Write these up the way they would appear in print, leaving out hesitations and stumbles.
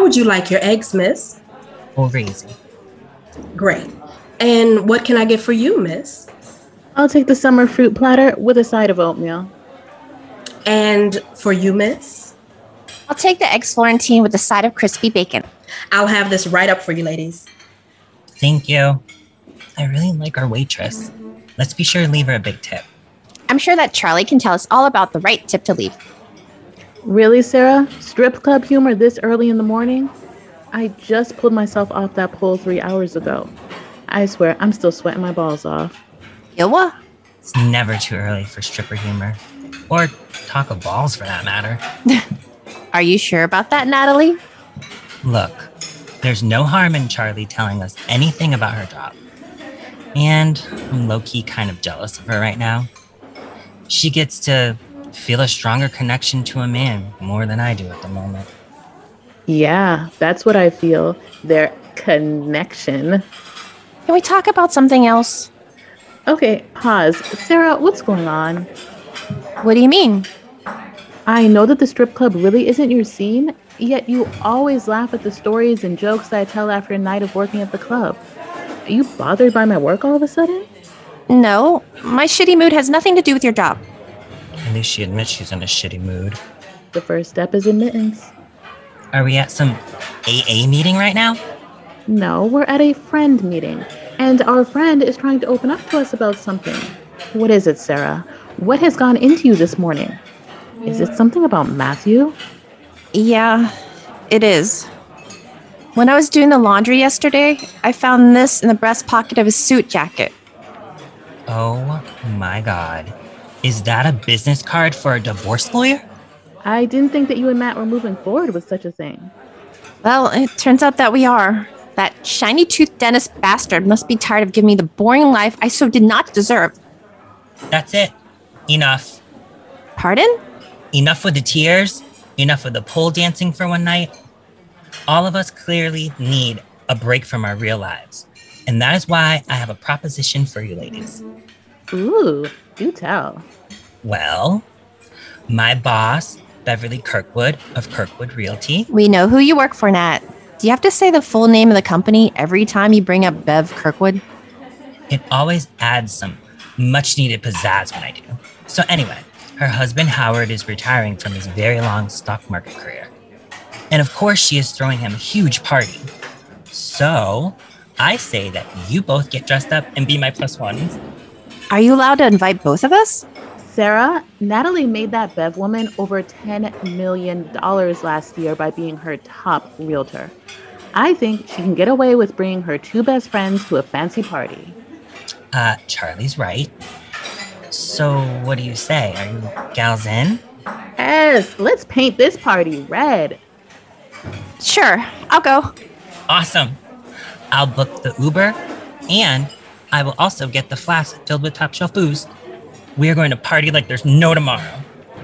would you like your eggs, miss? Over easy. Great. And what can I get for you, miss? I'll take the summer fruit platter with a side of oatmeal. And for you, miss? I'll take the eggs Florentine with a side of crispy bacon. I'll have this right up for you, ladies. Thank you. I really like our waitress. Let's be sure to leave her a big tip. I'm sure that Charlie can tell us all about the right tip to leave. Really, Sarah? Strip club humor this early in the morning? I just pulled myself off that pole 3 hours ago. I swear, I'm still sweating my balls off. Yowa? It's never too early for stripper humor. Or talk of balls, for that matter. Are you sure about that, Natalie? Look, there's no harm in Charlie telling us anything about her job. And I'm low-key kind of jealous of her right now. She gets to feel a stronger connection to a man more than I do at the moment. Yeah, that's what I feel. Their connection. Can we talk about something else? Okay, pause. Sarah, what's going on? What do you mean? I know that the strip club really isn't your scene, yet you always laugh at the stories and jokes that I tell after a night of working at the club. Are you bothered by my work all of a sudden? No, my shitty mood has nothing to do with your job. At least she admits she's in a shitty mood. The first step is admittance. Are we at some AA meeting right now? No, we're at a friend meeting, and our friend is trying to open up to us about something. What is it, Sarah? What has gone into you this morning? Is it something about Matthew? Yeah, it is. When I was doing the laundry yesterday, I found this in the breast pocket of his suit jacket. Oh my God. Is that a business card for a divorce lawyer? I didn't think that you and Matt were moving forward with such a thing. Well, it turns out that we are. That shiny-toothed dentist bastard must be tired of giving me the boring life I so did not deserve. That's it. Enough. Pardon? Enough with the tears. Enough with the pole dancing for one night. All of us clearly need a break from our real lives. And that is why I have a proposition for you ladies. Ooh, do tell. Well, my boss, Beverly Kirkwood of Kirkwood Realty. We know who you work for, Nat. Do you have to say the full name of the company every time you bring up Bev Kirkwood? It always adds some much needed pizzazz when I do. So anyway, her husband Howard is retiring from his very long stock market career. And of course she is throwing him a huge party. So I say that you both get dressed up and be my plus ones. Are you allowed to invite both of us? Sarah, Natalie made that Bev woman over $10 million last year by being her top realtor. I think she can get away with bringing her two best friends to a fancy party. Charlie's right. So what do you say? Are you gals in? Yes, let's paint this party red. Sure, I'll go. Awesome. I'll book the Uber and I will also get the flask filled with top shelf booze. We are going to party like there's no tomorrow.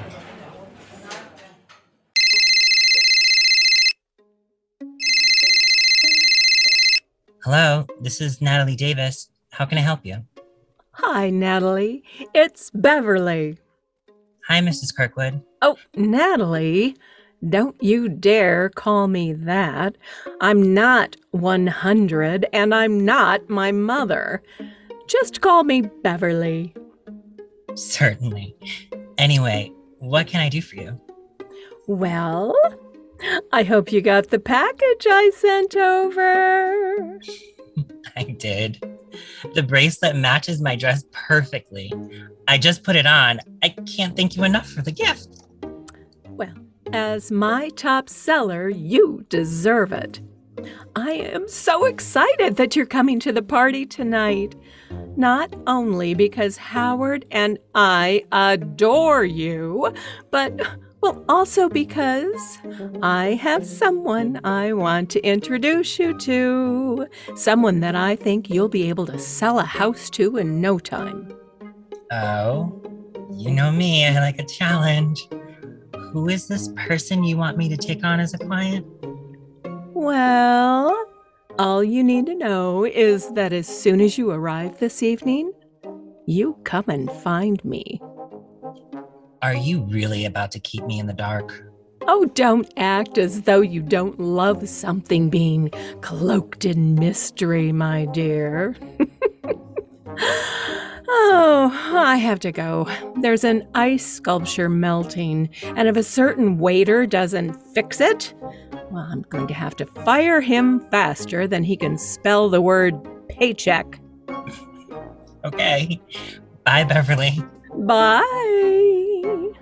Hello, this is Natalie Davis. How can I help you? Hi, Natalie. It's Beverly. Hi, Mrs. Kirkwood. Oh, Natalie, don't you dare call me that. I'm not 100 and I'm not my mother. Just call me Beverly. Certainly. Anyway, what can I do for you? Well, I hope you got the package I sent over. I did. The bracelet matches my dress perfectly. I just put it on. I can't thank you enough for the gift. Well, as my top seller, you deserve it. I am so excited that you're coming to the party tonight. Not only because Howard and I adore you, but well, also because I have someone I want to introduce you to. Someone that I think you'll be able to sell a house to in no time. Oh, you know me, I like a challenge. Who is this person you want me to take on as a client? Well, all you need to know is that as soon as you arrive this evening, you come and find me. Are you really about to keep me in the dark? Oh, don't act as though you don't love something being cloaked in mystery, my dear. Oh, I have to go. There's an ice sculpture melting, and if a certain waiter doesn't fix it, well, I'm going to have to fire him faster than he can spell the word paycheck. Okay. Bye, Beverly. Bye.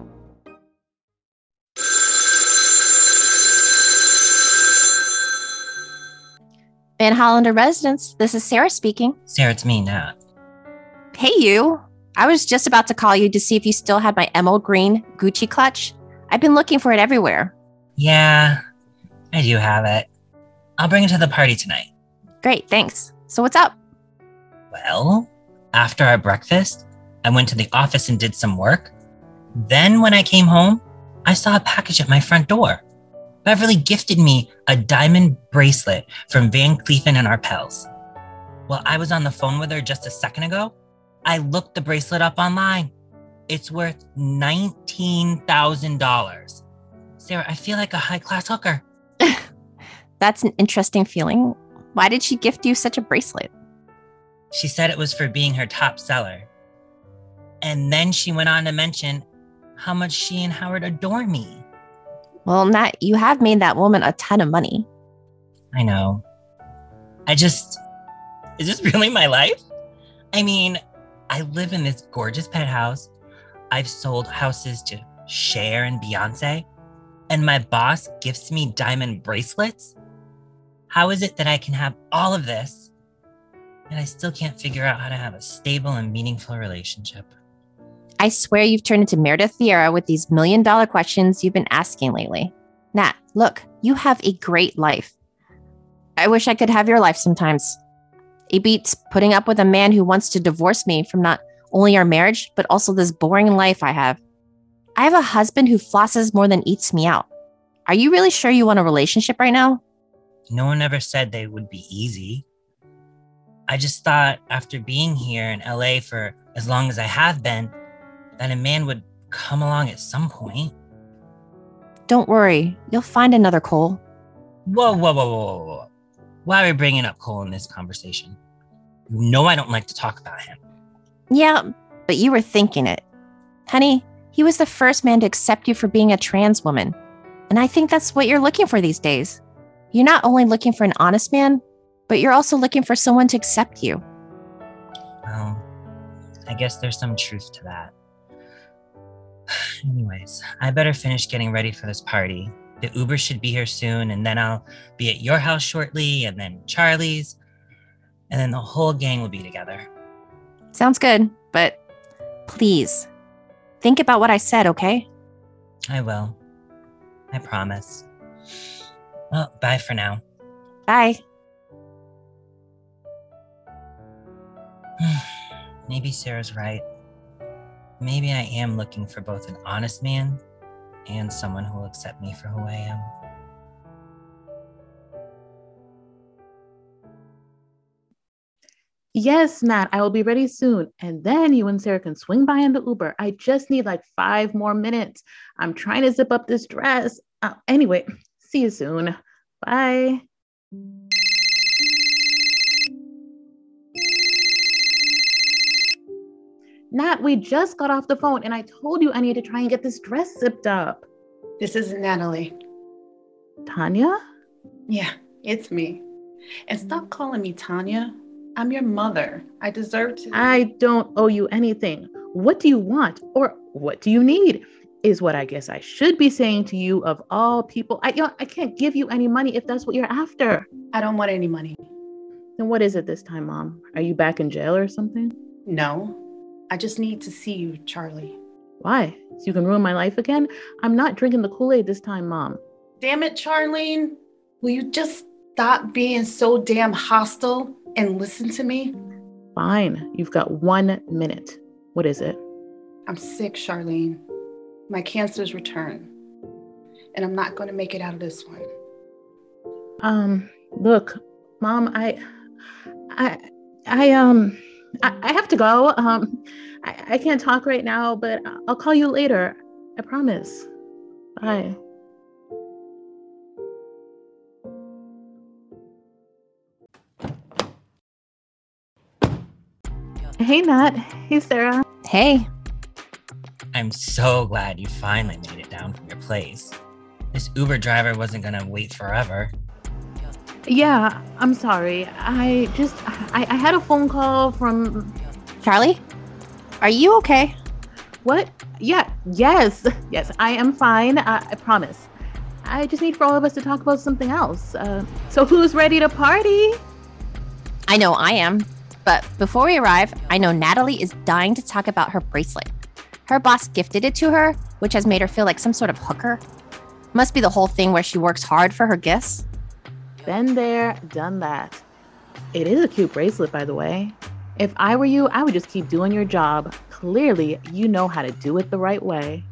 Van Hollander Residence, this is Sarah speaking. Sarah, it's me, Nat. Hey, you. I was just about to call you to see if you still had my emerald green Gucci clutch. I've been looking for it everywhere. Yeah, I do have it. I'll bring it to the party tonight. Great, thanks. So what's up? Well, after our breakfast, I went to the office and did some work. Then when I came home, I saw a package at my front door. Beverly gifted me a diamond bracelet from Van Cleef and Arpels. While I was on the phone with her just a second ago, I looked the bracelet up online. It's worth $19,000. Sarah, I feel like a high-class hooker. That's an interesting feeling. Why did she gift you such a bracelet? She said it was for being her top seller. And then she went on to mention how much she and Howard adore me. Well, Nat, you have made that woman a ton of money. I know. Is this really my life? I mean, I live in this gorgeous penthouse. I've sold houses to Cher and Beyonce. And my boss gifts me diamond bracelets? How is it that I can have all of this and I still can't figure out how to have a stable and meaningful relationship? I swear you've turned into Meredith Vieira with these million-dollar questions you've been asking lately. Nat, look, you have a great life. I wish I could have your life sometimes. It beats putting up with a man who wants to divorce me from not only our marriage, but also this boring life I have. I have a husband who flosses more than eats me out. Are you really sure you want a relationship right now? No one ever said they would be easy. I just thought after being here in LA for as long as I have been, that a man would come along at some point. Don't worry, you'll find another Cole. Whoa. Why are we bringing up Cole in this conversation? You know I don't like to talk about him. Yeah, but you were thinking it. Honey, he was the first man to accept you for being a trans woman. And I think that's what you're looking for these days. You're not only looking for an honest man, but you're also looking for someone to accept you. Well, I guess there's some truth to that. Anyways, I better finish getting ready for this party. The Uber should be here soon, and then I'll be at your house shortly, and then Charlie's, and then the whole gang will be together. Sounds good, but please, think about what I said, okay? I will. I promise. Well, bye for now. Bye. Maybe Sarah's right. Maybe I am looking for both an honest man and someone who will accept me for who I am. Yes, Nat, I will be ready soon. And then you and Sarah can swing by in the Uber. I just need like 5 more minutes. I'm trying to zip up this dress. Anyway, see you soon. Bye. Nat, we just got off the phone and I told you I need to try and get this dress zipped up. This isn't Natalie. Tanya? Yeah, it's me. And stop calling me Tanya. I'm your mother. I deserve to. I don't owe you anything. What do you want? Or what do you need? Is what I guess I should be saying to you of all people. I can't give you any money if that's what you're after. I don't want any money. Then what is it this time, Mom? Are you back in jail or something? No, I just need to see you, Charlie. Why? So you can ruin my life again? I'm not drinking the Kool-Aid this time, Mom. Damn it, Charlene. Will you just stop being so damn hostile and listen to me? Fine. You've got 1 minute. What is it? I'm sick, Charlene. My cancer's returned. And I'm not going to make it out of this one. Look, Mom, I have to go. I can't talk right now, but I'll call you later. I promise. Bye. Hey, Nat. Hey, Sarah. Hey, I'm so glad you finally made it down from your place. This Uber driver wasn't gonna wait forever. Yeah, I'm sorry. I had a phone call from. Charlie? Are you okay? What? Yeah, yes, I am fine. I promise. I just need for all of us to talk about something else. So who's ready to party? I know I am. But before we arrive, I know Natalie is dying to talk about her bracelet. Her boss gifted it to her, which has made her feel like some sort of hooker. Must be the whole thing where she works hard for her gifts. Been there, done that. It is a cute bracelet, by the way. If I were you, I would just keep doing your job. Clearly, you know how to do it the right way.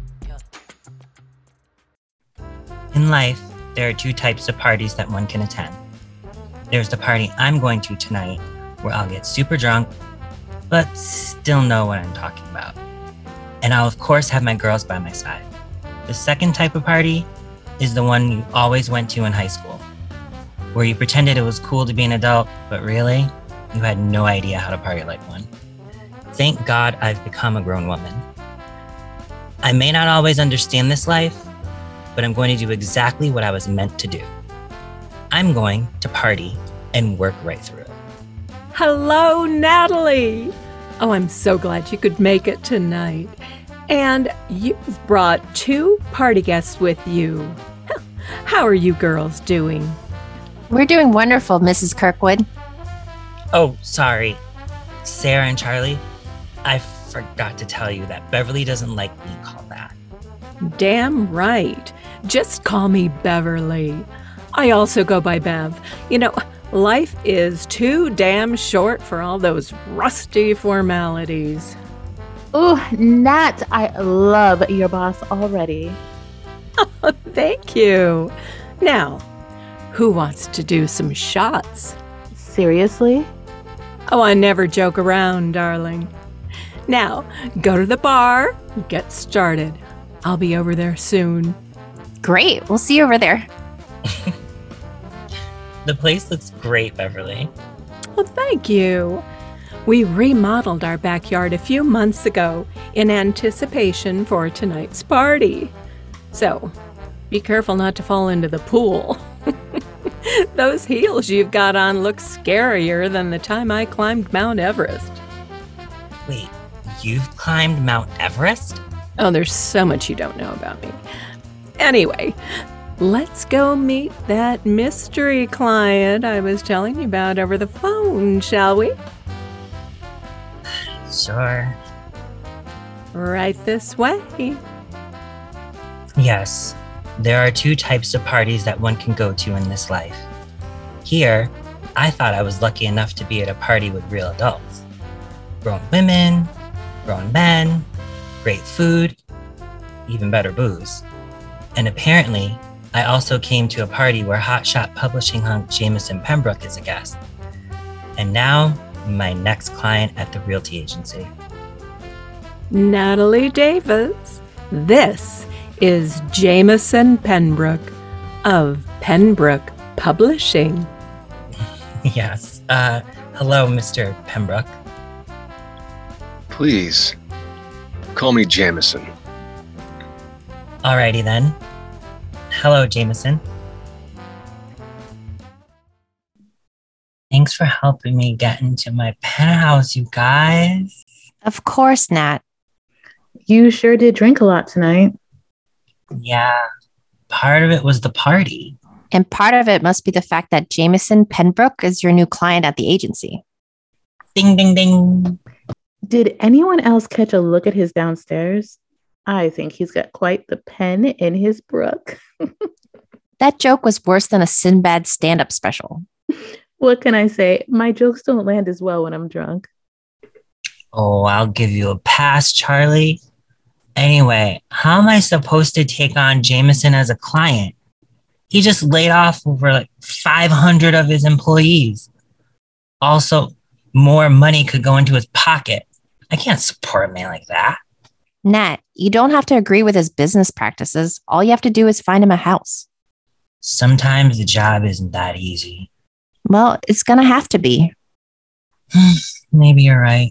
In life, there are two types of parties that one can attend. There's the party I'm going to tonight, where I'll get super drunk, but still know what I'm talking about. And I'll of course have my girls by my side. The second type of party is the one you always went to in high school, where you pretended it was cool to be an adult, but really, you had no idea how to party like one. Thank God I've become a grown woman. I may not always understand this life, but I'm going to do exactly what I was meant to do. I'm going to party and work right through it. Hello, Natalie. Oh, I'm so glad you could make it tonight. And you've brought 2 party guests with you. How are you girls doing? We're doing wonderful, Mrs. Kirkwood. Oh, sorry. Sarah and Charlie, I forgot to tell you that Beverly doesn't like being called that. Damn right. Just call me Beverly. I also go by Bev. You know, life is too damn short for all those rusty formalities. Oh, Nat, I love your boss already. Oh, thank you. Now, who wants to do some shots? Seriously? Oh, I never joke around, darling. Now, go to the bar, get started. I'll be over there soon. Great. We'll see you over there. The place looks great, Beverly. Well, thank you. We remodeled our backyard a few months ago in anticipation for tonight's party. So, be careful not to fall into the pool. Those heels you've got on look scarier than the time I climbed Mount Everest. Wait, you've climbed Mount Everest? Oh, there's so much you don't know about me. Anyway, let's go meet that mystery client I was telling you about over the phone, shall we? Sure. Right this way. Yes, there are 2 types of parties that one can go to in this life. Here, I thought I was lucky enough to be at a party with real adults. Grown women, grown men, great food, even better booze. And apparently, I also came to a party where Hotshot Publishing hunk Jameson Pembroke is a guest. And now, my next client at the realty agency. Natalie Davis. This is Jameson Pembroke of Pembroke Publishing. Yes. Hello, Mr. Pembroke. Please, call me Jameson. Alrighty then. Hello, Jameson. Thanks for helping me get into my penthouse, you guys. Of course, Nat. You sure did drink a lot tonight. Yeah, part of it was the party. And part of it must be the fact that Jameson Pembroke is your new client at the agency. Ding, ding, ding. Did anyone else catch a look at his downstairs? I think he's got quite the pen in his brook. That joke was worse than a Sinbad stand-up special. What can I say? My jokes don't land as well when I'm drunk. Oh, I'll give you a pass, Charlie. Anyway, how am I supposed to take on Jameson as a client? He just laid off over like 500 of his employees. Also, more money could go into his pocket. I can't support a man like that. Nat, you don't have to agree with his business practices. All you have to do is find him a house. Sometimes the job isn't that easy. Well, it's gonna have to be. Maybe you're right.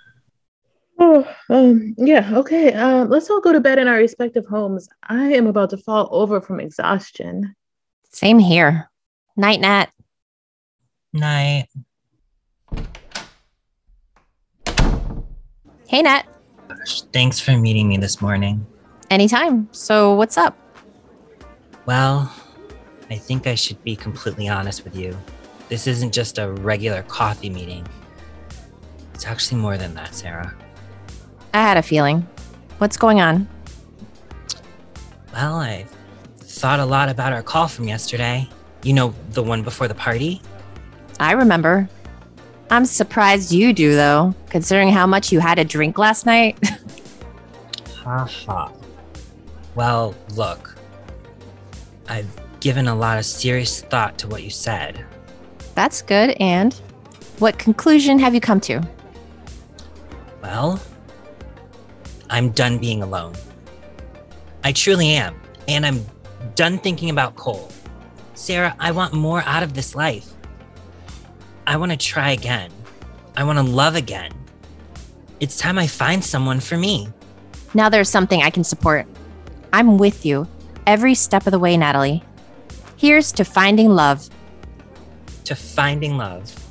Yeah, okay. Let's all go to bed in our respective homes. I am about to fall over from exhaustion. Same here. Night, Nat. Night. Hey, Nat. Thanks for meeting me this morning. Anytime. So what's up? Well, I think I should be completely honest with you. This isn't just a regular coffee meeting. It's actually more than that, Sarah. I had a feeling. What's going on? Well, I thought a lot about our call from yesterday. You know, the one before the party? I remember. I'm surprised you do, though, considering how much you had to drink last night. Haha. Well, look. I've given a lot of serious thought to what you said. That's good. And what conclusion have you come to? Well, I'm done being alone. I truly am. And I'm done thinking about Cole. Sarah, I want more out of this life. I want to try again. I want to love again. It's time I find someone for me. Now there's something I can support. I'm with you every step of the way, Natalie. Here's to finding love. To finding love.